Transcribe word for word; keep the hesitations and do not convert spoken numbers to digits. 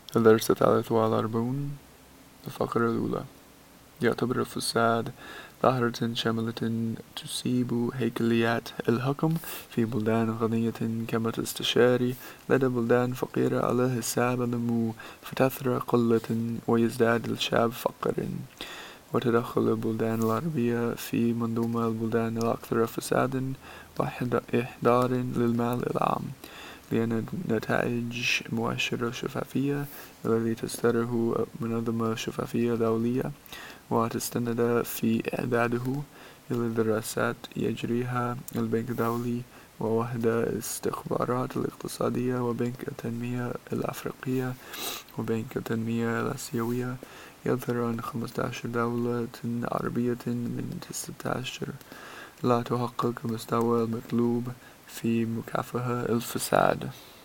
الدرس الثالث والأربعون. الفقرة الأولى. يعتبر الفساد ظاهرة شاملة تصيب هيكليات الحكم في بلدان غنية كما تستشاري لدى بلدان فقيرة على حساب النمو، فتثرى قلة ويزداد الشعب فقرا. وتدخل البلدان العربية في منظومة البلدان الأكثر فسادا وإهدارا للمال العام، لأن نتائج مؤشر الشفافية الذي تصدره منظمة شفافية دولية وتستند في إعداده إلى دراسات يجريها البنك الدولي ووحدة استخبارات الاقتصادية وبنك التنمية الأفريقية وبنك التنمية الآسيوية، يظهر أن خمسة عشر دولة عربية من ستة عشر لا تحقق المستوى المطلوب في مكافحة الفساد.